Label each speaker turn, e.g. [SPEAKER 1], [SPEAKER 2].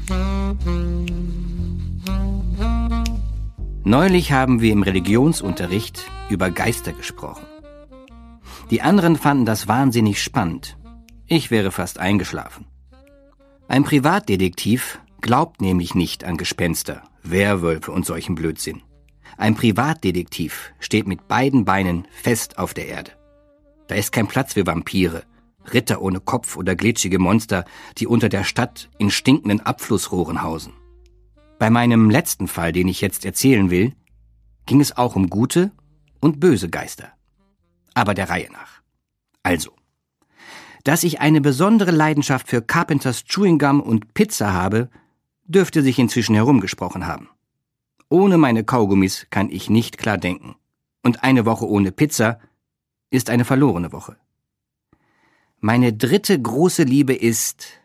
[SPEAKER 1] Neulich haben wir im Religionsunterricht über Geister gesprochen. Die anderen fanden das wahnsinnig spannend. Ich wäre fast eingeschlafen. Ein Privatdetektiv glaubt nämlich nicht an Gespenster, Werwölfe und solchen Blödsinn. Ein Privatdetektiv steht mit beiden Beinen fest auf der Erde. Da ist kein Platz für Vampire, Ritter ohne Kopf oder glitschige Monster, die unter der Stadt in stinkenden Abflussrohren hausen. Bei meinem letzten Fall, den ich jetzt erzählen will, ging es auch um gute und böse Geister. Aber der Reihe nach. Also, dass ich eine besondere Leidenschaft für Carpenters Chewing Gum und Pizza habe, dürfte sich inzwischen herumgesprochen haben. Ohne meine Kaugummis kann ich nicht klar denken. Und eine Woche ohne Pizza ist eine verlorene Woche. Meine dritte große Liebe ist